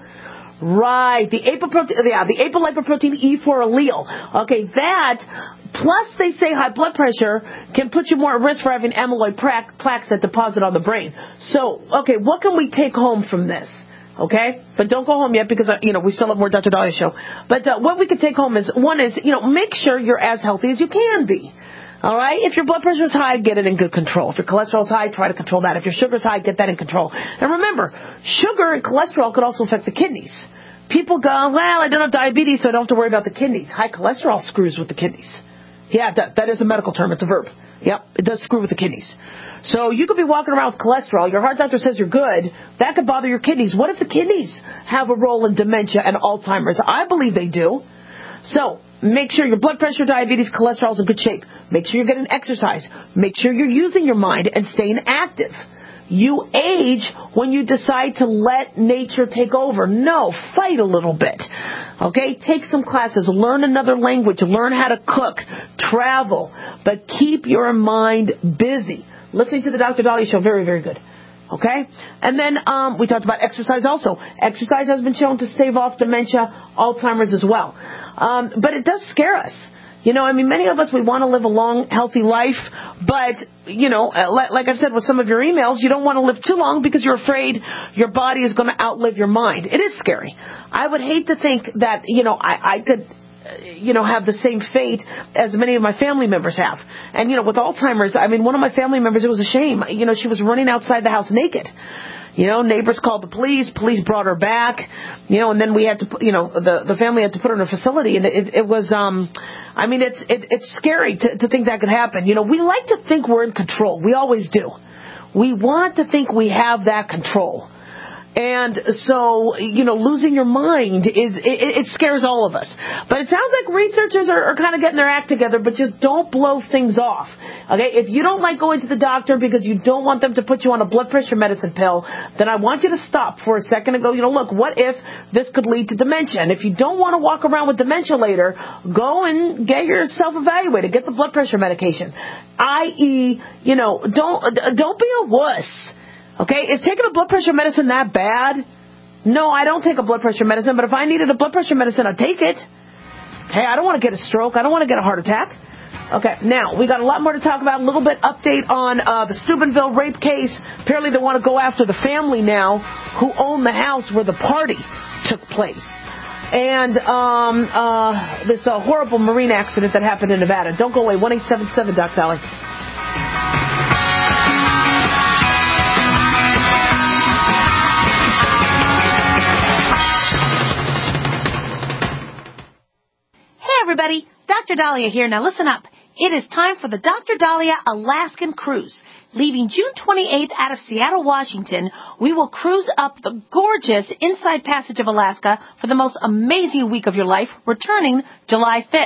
Right, the apolipoprotein, yeah, the apolipoprotein E four allele. Okay, that, plus they say high blood pressure can put you more at risk for having amyloid plaques that deposit on the brain. So, okay, what can we take home from this? Okay? But don't go home yet because, uh, you know, we still have more Doctor Dahlia show. But uh, what we can take home is, one is, you know, make sure you're as healthy as you can be. All right? If your blood pressure is high, get it in good control. If your cholesterol is high, try to control that. If your sugar is high, get that in control. And remember, sugar and cholesterol could also affect the kidneys. People go, well, I don't have diabetes, so I don't have to worry about the kidneys. High cholesterol screws with the kidneys. Yeah, that, that is a medical term. It's a verb. Yep, it does screw with the kidneys. So you could be walking around with cholesterol. Your heart doctor says you're good. That could bother your kidneys. What if the kidneys have a role in dementia and Alzheimer's? I believe they do. So make sure your blood pressure, diabetes, cholesterol is in good shape. Make sure you're getting exercise. Make sure you're using your mind and staying active. You age when you decide to let nature take over. No, fight a little bit. Okay? Take some classes. Learn another language. Learn how to cook. Travel. But keep your mind busy. Listening to the Doctor Dahlia show, very, very good. Okay? And then um, we talked about exercise also. Exercise has been shown to stave off dementia, Alzheimer's as well. Um, but it does scare us. You know, I mean, many of us, we want to live a long, healthy life, but, you know, like I've said with some of your emails, you don't want to live too long because you're afraid your body is going to outlive your mind. It is scary. I would hate to think that, you know, I, I could, you know, have the same fate as many of my family members have. And, you know, with Alzheimer's, I mean, one of my family members, it was a shame. You know, she was running outside the house naked. You know, neighbors called the police. Police brought her back. You know, and then we had to, you know, the the family had to put her in a facility, and it, it was, um, I mean, it's it, it's scary to, to think that could happen. You know, we like to think we're in control. We always do. We want to think we have that control. And so, you know, losing your mind is, it, it scares all of us. But it sounds like researchers are, are kind of getting their act together, but just don't blow things off. Okay? If you don't like going to the doctor because you don't want them to put you on a blood pressure medicine pill, then I want you to stop for a second and go, you know, look, what if this could lead to dementia? And if you don't want to walk around with dementia later, go and get yourself evaluated. Get the blood pressure medication. that is, you know, don't, don't be a wuss. Okay, is taking a blood pressure medicine that bad? No, I don't take a blood pressure medicine, but if I needed a blood pressure medicine, I'd take it. Okay, I don't want to get a stroke. I don't want to get a heart attack. Okay, now, we got a lot more to talk about. A little bit update on uh, the Steubenville rape case. Apparently they want to go after the family now who own the house where the party took place. And um, uh, this uh, horrible marine accident that happened in Nevada. Don't go away. one eight seven seven Doc Dahlia. Everybody, Doctor Dahlia here. Now listen up. It is time for the Doctor Dahlia Alaskan Cruise. Leaving June twenty-eighth out of Seattle, Washington, we will cruise up the gorgeous Inside Passage of Alaska for the most amazing week of your life, returning July fifth.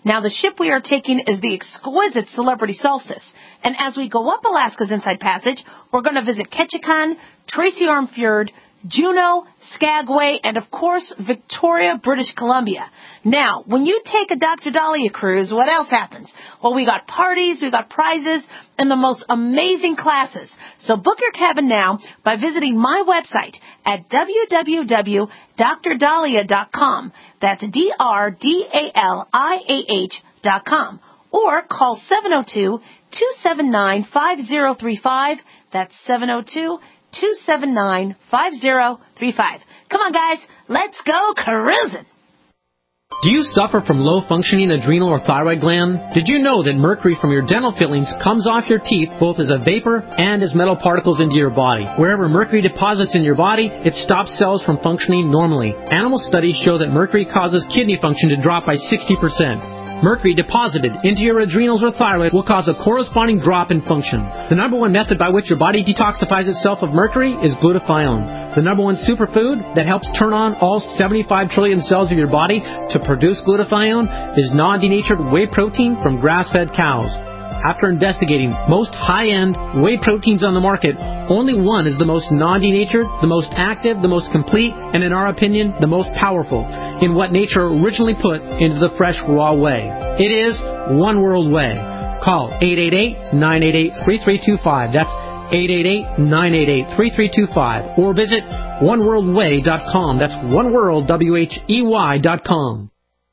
Now, the ship we are taking is the exquisite Celebrity Solstice. And as we go up Alaska's Inside Passage, we're going to visit Ketchikan, Tracy Arm Fjord, Juneau, Skagway, and of course, Victoria, British Columbia. Now, when you take a Doctor Dahlia cruise, what else happens? Well, we got parties, we got prizes, and the most amazing classes. So book your cabin now by visiting my website at w w w dot dr dahlia dot com. That's D R D A L I A H dot com. Or call seven oh two, two seven nine, five oh three five. That's seven oh two, two seven nine, five oh three five. Come on, guys. Let's go cruising. Do you suffer from low-functioning adrenal or thyroid gland? Did you know that mercury from your dental fillings comes off your teeth both as a vapor and as metal particles into your body? Wherever mercury deposits in your body, it stops cells from functioning normally. Animal studies show that mercury causes kidney function to drop by sixty percent. Mercury deposited into your adrenals or thyroid will cause a corresponding drop in function. The number one method by which your body detoxifies itself of mercury is glutathione. The number one superfood that helps turn on all seventy-five trillion cells of your body to produce glutathione is non-denatured whey protein from grass-fed cows. After investigating most high-end whey proteins on the market, only one is the most non-denatured, the most active, the most complete, and in our opinion, the most powerful in what nature originally put into the fresh raw whey. It is One World Whey. Call eight eight eight, nine eight eight, three three two five. That's eight eight eight, nine eight eight, three three two five. Or visit one world way dot com. That's oneworld, W H E Y dot com.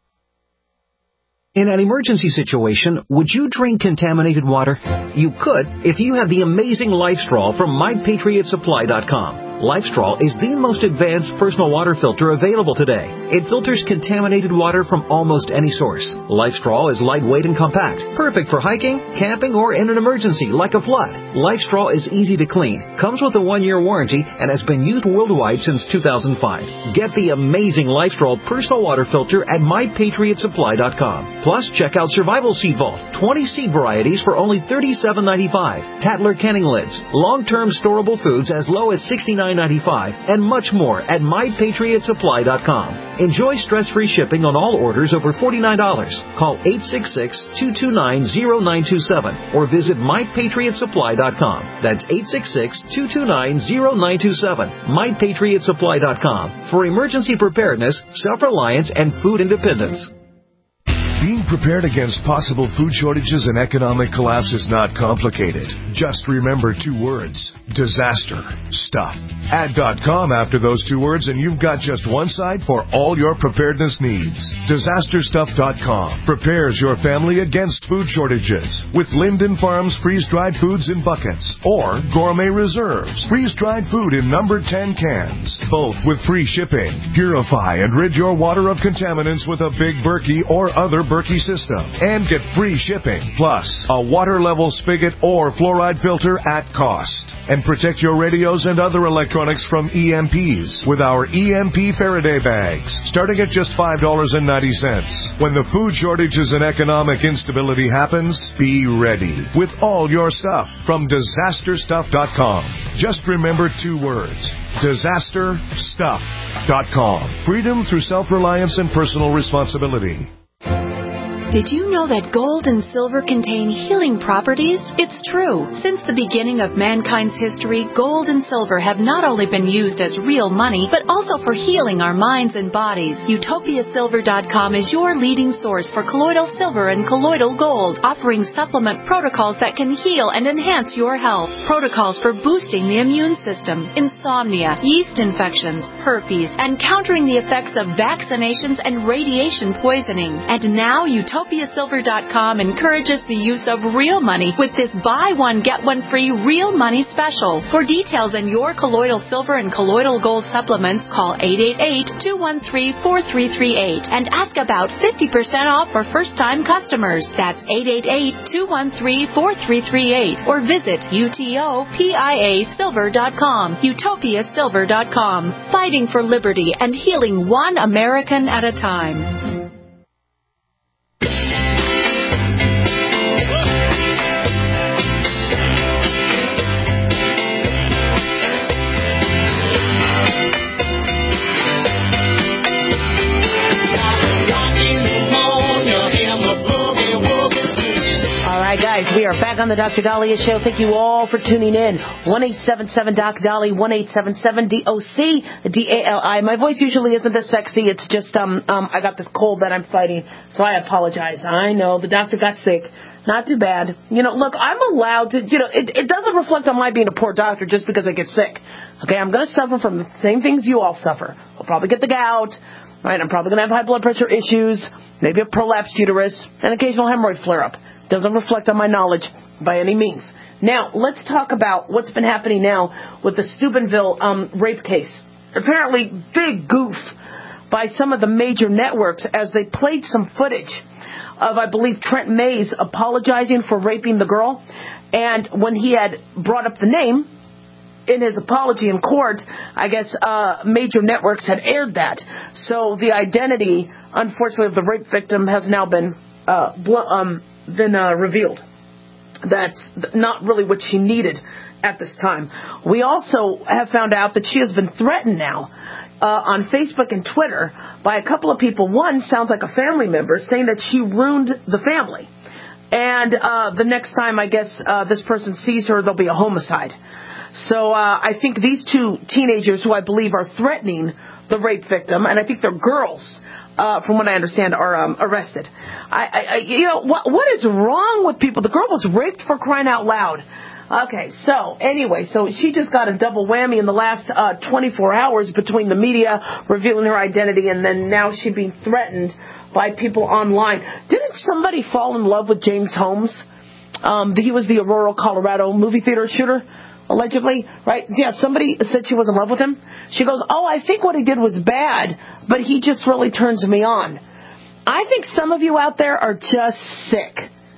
In an emergency situation, would you drink contaminated water? You could if you have the amazing LifeStraw from my patriot supply dot com. LifeStraw is the most advanced personal water filter available today. It filters contaminated water from almost any source. LifeStraw is lightweight and compact, perfect for hiking, camping, or in an emergency like a flood. LifeStraw is easy to clean, comes with a one-year warranty, and has been used worldwide since two thousand five. Get the amazing LifeStraw personal water filter at my patriot supply dot com. Plus, check out Survival Seed Vault, twenty seed varieties for only thirty-seven ninety-five. Tatler canning lids, long-term storable foods as low as sixty-nine ninety-five, and much more at my patriot supply dot com. Enjoy stress-free shipping on all orders over forty-nine dollars. Call eight six six, two two nine, zero nine two seven or visit my patriot supply dot com. That's eight six six, two two nine, zero nine two seven. my patriot supply dot com for emergency preparedness, self-reliance, and food independence. Being prepared against possible food shortages and economic collapse is not complicated. Just remember two words: disaster stuff. Add .com after those two words and you've got just one site for all your preparedness needs. disaster stuff dot com prepares your family against food shortages with Linden Farms freeze-dried foods in buckets or Gourmet Reserves freeze-dried food in number ten cans, both with free shipping. Purify and rid your water of contaminants with a Big Berkey or other Berkey system and get free shipping, plus a water level spigot or fluoride filter at cost. And protect your radios and other electronics from E M Ps with our E M P Faraday bags, starting at just five dollars and ninety cents. When the food shortages and economic instability happens, be ready with all your stuff from disaster stuff dot com. Just remember two words: disaster stuff dot com. Freedom through self-reliance and personal responsibility. Did you know that gold and silver contain healing properties? It's true. Since the beginning of mankind's history, gold and silver have not only been used as real money, but also for healing our minds and bodies. Utopia Silver dot com is your leading source for colloidal silver and colloidal gold, offering supplement protocols that can heal and enhance your health. Protocols for boosting the immune system, insomnia, yeast infections, herpes, and countering the effects of vaccinations and radiation poisoning. And now Utopia Utopia Silver dot com encourages the use of real money with this buy one, get one free real money special. For details on your colloidal silver and colloidal gold supplements, call eight eight eight, two one three, four three three eight and ask about fifty percent off for first-time customers. That's eight eight eight, two one three, four three three eight or visit utopia silver dot com. Utopia Silver dot com. Fighting for liberty and healing one American at a time. In the are back on the Doctor Dahlia Show. Thank you all for tuning in. one eight seven seven Doc Dolly, one eight seven seven D O C D A L I. My voice usually isn't this sexy. It's just um um I got this cold that I'm fighting, so I apologize. I know the doctor got sick. Not too bad. You know, look, I'm allowed to, you know, it, it doesn't reflect on my being a poor doctor just because I get sick. Okay, I'm going to suffer from the same things you all suffer. I'll probably get the gout, right? I'm probably going to have high blood pressure issues, maybe a prolapsed uterus, an occasional hemorrhoid flare-up. Doesn't reflect on my knowledge by any means. Now, let's talk about what's been happening now with the Steubenville um, rape case. Apparently, big goof by some of the major networks as they played some footage of, I believe, Trent Mays apologizing for raping the girl. And when he had brought up the name in his apology in court, I guess uh, major networks had aired that. So the identity, unfortunately, of the rape victim has now been uh, bl- um, been uh, revealed. That's not really what she needed at this time. We also have found out that she has been threatened now uh, on Facebook and Twitter by a couple of people. One sounds like a family member saying that she ruined the family. And uh, the next time, I guess, uh, this person sees her, there'll be a homicide. So uh, I think these two teenagers, who I believe are threatening the rape victim, and I think they're girls, uh, from what I understand, are um, arrested. I, I, you know, what, what is wrong with people? The girl was raped, for crying out loud. Okay, so anyway, so she just got a double whammy in the last uh, twenty-four hours between the media revealing her identity and then now she being threatened by people online. Didn't somebody fall in love with James Holmes? Um, he was the Aurora, Colorado movie theater shooter, allegedly, right? Yeah, somebody said she was in love with him. She goes, oh, I think what he did was bad, but he just really turns me on. I think some of you out there are just sick.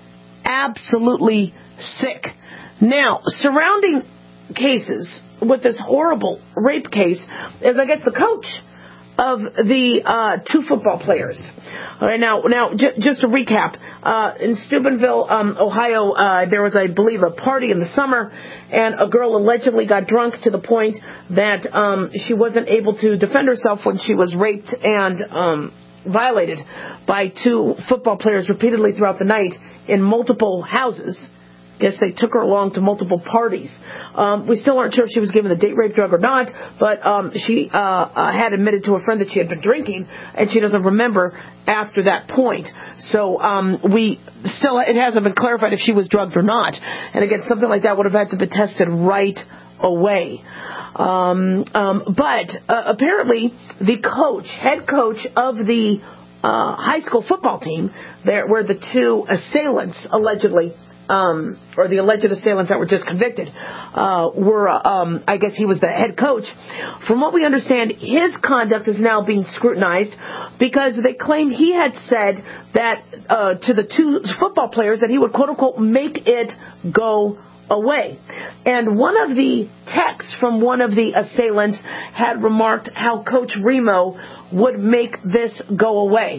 Absolutely sick. Now, surrounding cases with this horrible rape case is, I guess, the coach of the uh, two football players. All right, now, now j- just to recap, uh, in Steubenville, um, Ohio, uh, there was, I believe, a party in the summer, and a girl allegedly got drunk to the point that um, she wasn't able to defend herself when she was raped and um, violated by two football players repeatedly throughout the night in multiple houses. Guess they took her along to multiple parties. Um, we still aren't sure if she was given the date rape drug or not, but um, she uh, uh, had admitted to a friend that she had been drinking, and she doesn't remember after that point. So um, we still, it hasn't been clarified if she was drugged or not. And again, something like that would have had to be tested right away. Um, um, but uh, apparently, the coach, head coach of the uh, high school football team, there where the two assailants allegedly. Um, or the alleged assailants that were just convicted, uh, were, um, I guess he was the head coach. From what we understand, his conduct is now being scrutinized because they claim he had said that, uh, to the two football players that he would, quote unquote, make it go away. And one of the texts from one of the assailants had remarked how Coach Remo would make this go away.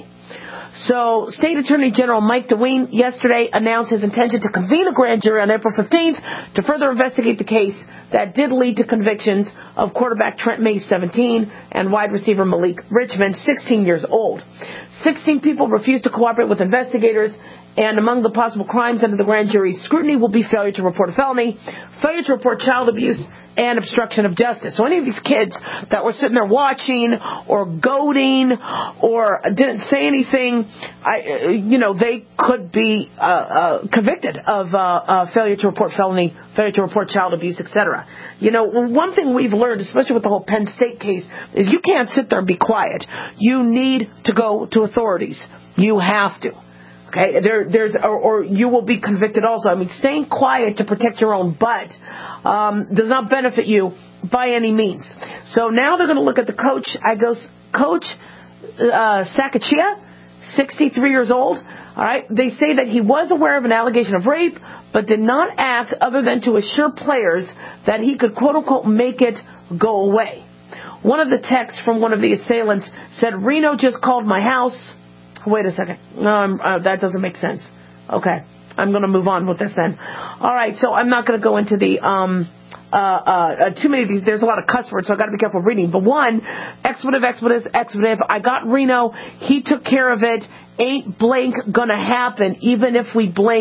So, State Attorney General Mike DeWine yesterday announced his intention to convene a grand jury on April fifteenth to further investigate the case that did lead to convictions of quarterback Trent Mays, seventeen, and wide receiver Malik Richmond, sixteen years old. sixteen people refused to cooperate with investigators, and among the possible crimes under the grand jury's scrutiny will be failure to report a felony, failure to report child abuse, and obstruction of justice. So any of these kids that were sitting there watching or goading or didn't say anything, I, you know, they could be uh, uh, convicted of uh, uh, failure to report felony, failure to report child abuse, et cetera. You know, one thing we've learned, especially with the whole Penn State case, is you can't sit there and be quiet. You need to go to authorities. You have to. Okay, there, there's, or, or you will be convicted also. I mean, staying quiet to protect your own butt um, does not benefit you by any means. So now they're going to look at the coach. I go, Coach uh, Sakachia, sixty-three years old. All right, they say that he was aware of an allegation of rape, but did not act other than to assure players that he could, quote unquote, make it go away. One of the texts from one of the assailants said, "Reno just called my house." Wait a second. No, I'm, uh, that doesn't make sense. Okay. I'm going to move on with this then. All right. So I'm not going to go into the, um, uh, uh, too many of these. There's a lot of cuss words, so I got to be careful reading. But one, expletive, expletive, expletive. I got Reno. He took care of it. Ain't blank going to happen. Even if we blink,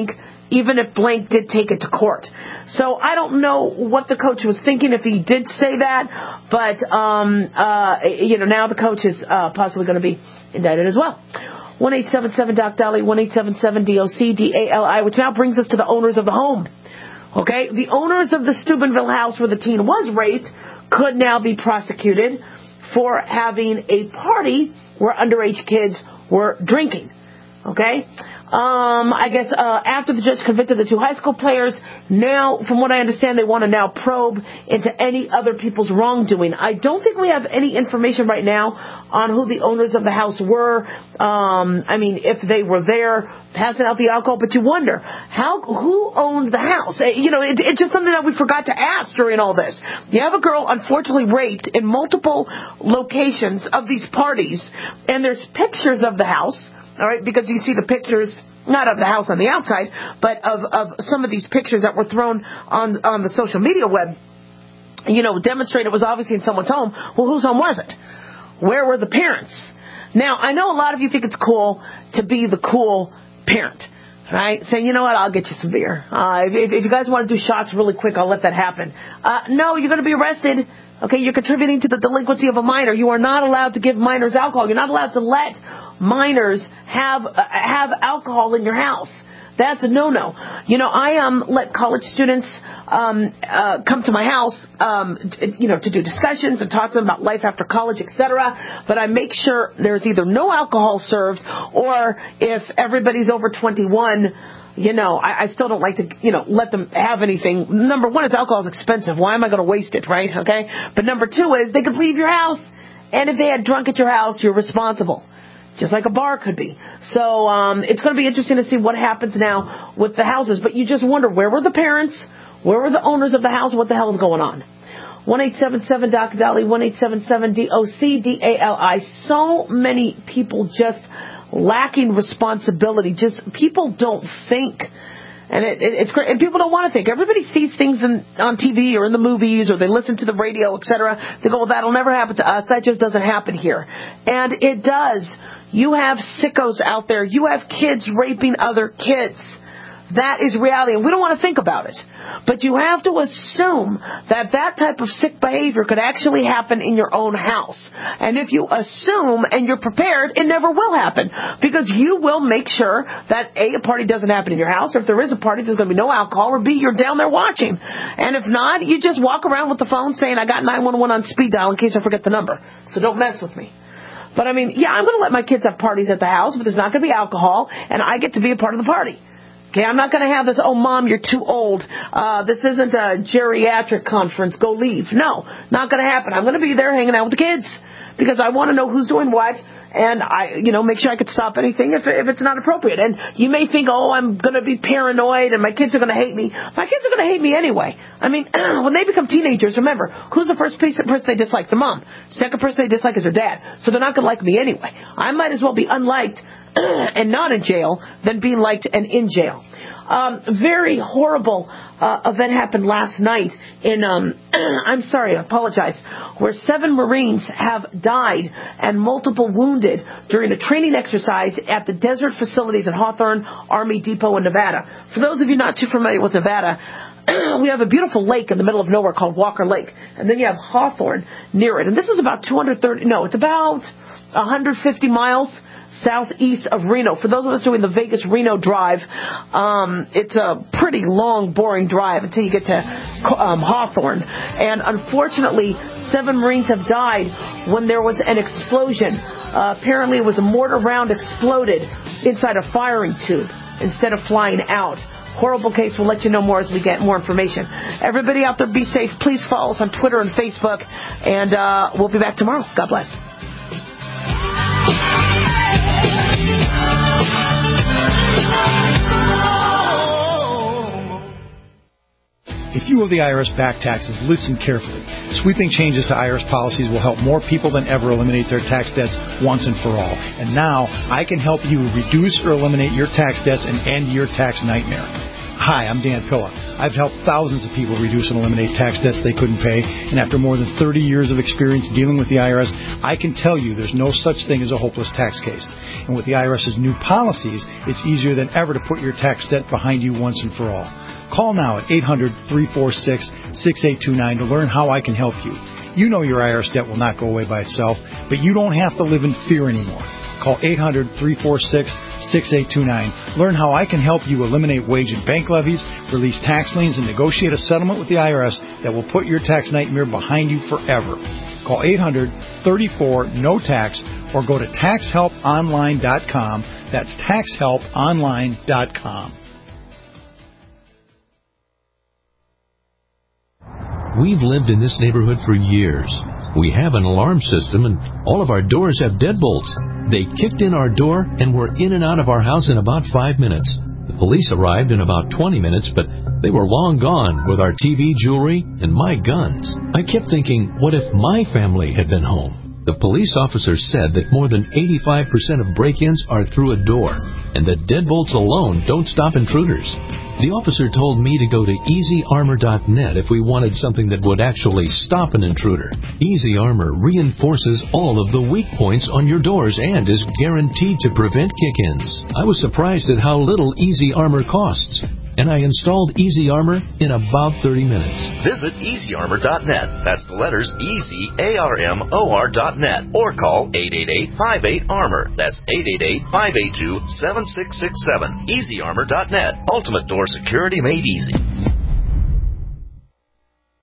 even if blank did take it to court. So I don't know what the coach was thinking if he did say that, but, um, uh, you know, now the coach is uh, possibly going to be indicted as well. one eight seven seven Doc Dolly, one eight seven seven D O C D A L I, which now brings us to the owners of the home. Okay? The owners of the Steubenville house where the teen was raped could now be prosecuted for having a party where underage kids were drinking. Okay? Um, I guess uh, after the judge convicted the two high school players, now, from what I understand, they want to now probe into any other people's wrongdoing. I don't think we have any information right now on who the owners of the house were. Um, I mean, if they were there passing out the alcohol, but you wonder, how, who owned the house? You know, it, it's just something that we forgot to ask during all this. You have a girl unfortunately raped in multiple locations of these parties, and there's pictures of the house. All right, because you see the pictures, not of the house on the outside, but of, of some of these pictures that were thrown on on the social media web, you know, demonstrate it was obviously in someone's home. Well, whose home was it? Where were the parents? Now, I know a lot of you think it's cool to be the cool parent, right? Saying, you know what, I'll get you some beer. Uh, if, if you guys want to do shots really quick, I'll let that happen. Uh, no, you're going to be arrested. Okay, you're contributing to the delinquency of a minor. You are not allowed to give minors alcohol. You're not allowed to let minors have uh, have alcohol in your house. That's a no-no. You know, I um let college students um uh, come to my house, um t- you know, to do discussions and talk to them about life after college, et cetera. But I make sure there's either no alcohol served, or if everybody's over twenty-one, you know, I, I still don't like to, you know, let them have anything. Number one is alcohol is expensive. Why am I going to waste it, right? Okay. But number two is they could leave your house, and if they had drunk at your house, you're responsible. Just like a bar could be. So um, it's going to be interesting to see what happens now with the houses. But you just wonder, where were the parents? Where were the owners of the house? What the hell is going on? one eight seven seven Doc Dolly, one eight seven seven D O C D A L I. So many people just lacking responsibility. Just people don't think. And it, it, it's great. And people don't want to think. Everybody sees things in, on T V or in the movies, or they listen to the radio, et cetera. They go, well, that'll never happen to us. That just doesn't happen here. And it does. You have sickos out there. You have kids raping other kids. That is reality, and we don't want to think about it. But you have to assume that that type of sick behavior could actually happen in your own house. And if you assume and you're prepared, it never will happen. Because you will make sure that A, a party doesn't happen in your house, or if there is a party, there's going to be no alcohol, or B, you're down there watching. And if not, you just walk around with the phone saying, I got nine one one on speed dial in case I forget the number. So don't mess with me. But I mean, yeah, I'm going to let my kids have parties at the house, but there's not going to be alcohol, and I get to be a part of the party. Okay, I'm not going to have this, oh, Mom, you're too old. Uh, this isn't a geriatric conference. Go leave. No, not going to happen. I'm going to be there hanging out with the kids because I want to know who's doing what, and I, you know, make sure I could stop anything if, if it's not appropriate. And you may think, oh, I'm going to be paranoid and my kids are going to hate me. My kids are going to hate me anyway. I mean, when they become teenagers, remember, who's the first person they dislike? The mom. Second person they dislike is their dad. So they're not going to like me anyway. I might as well be unliked and not in jail than being liked and in jail. Um, very horrible uh, event happened last night in, um, I'm sorry, I apologize, where seven Marines have died and multiple wounded during a training exercise at the desert facilities in Hawthorne Army Depot in Nevada. For those of you not too familiar with Nevada, we have a beautiful lake in the middle of nowhere called Walker Lake, and then you have Hawthorne near it. And this is about two hundred thirty, no, it's about one hundred fifty miles southeast of Reno. For those of us doing the Vegas-Reno drive, um, it's a pretty long, boring drive until you get to um, Hawthorne. And unfortunately, seven Marines have died when there was an explosion. Uh, apparently, it was a mortar round exploded inside a firing tube instead of flying out. Horrible case. We'll let you know more as we get more information. Everybody out there, be safe. Please follow us on Twitter and Facebook. And uh, we'll be back tomorrow. God bless. If you owe the I R S back taxes, listen carefully. Sweeping changes to I R S policies will help more people than ever eliminate their tax debts once and for all. And now, I can help you reduce or eliminate your tax debts and end your tax nightmare. Hi, I'm Dan Pilla. I've helped thousands of people reduce and eliminate tax debts they couldn't pay, and after more than thirty years of experience dealing with the I R S, I can tell you there's no such thing as a hopeless tax case. And with the IRS's new policies, it's easier than ever to put your tax debt behind you once and for all. Call now at eight hundred, three four six, six eight two nine to learn how I can help you. You know your I R S debt will not go away by itself, but you don't have to live in fear anymore. Call eight hundred, three four six, six eight two nine. Learn how I can help you eliminate wage and bank levies, release tax liens, and negotiate a settlement with the I R S that will put your tax nightmare behind you forever. Call eight hundred, three four, N O tax or go to tax help online dot com. That's tax help online dot com. We've lived in this neighborhood for years. We have an alarm system, and all of our doors have deadbolts. They kicked in our door and were in and out of our house in about five minutes. The police arrived in about twenty minutes, but they were long gone with our T V, jewelry, and my guns. I kept thinking, what if my family had been home? The police officer said that more than eighty-five percent of break-ins are through a door, and that deadbolts alone don't stop intruders. The officer told me to go to easy armor dot net if we wanted something that would actually stop an intruder. Easy Armor reinforces all of the weak points on your doors and is guaranteed to prevent kick-ins. I was surprised at how little Easy Armor costs, and I installed Easy Armor in about thirty minutes. Visit easy armor dot net. That's the letters easy, A R M O R dot net. Or call eight eight eight, five eight, armor. That's eight eight eight, five eight two, seven six six seven. easy armor dot net. Ultimate door security made easy.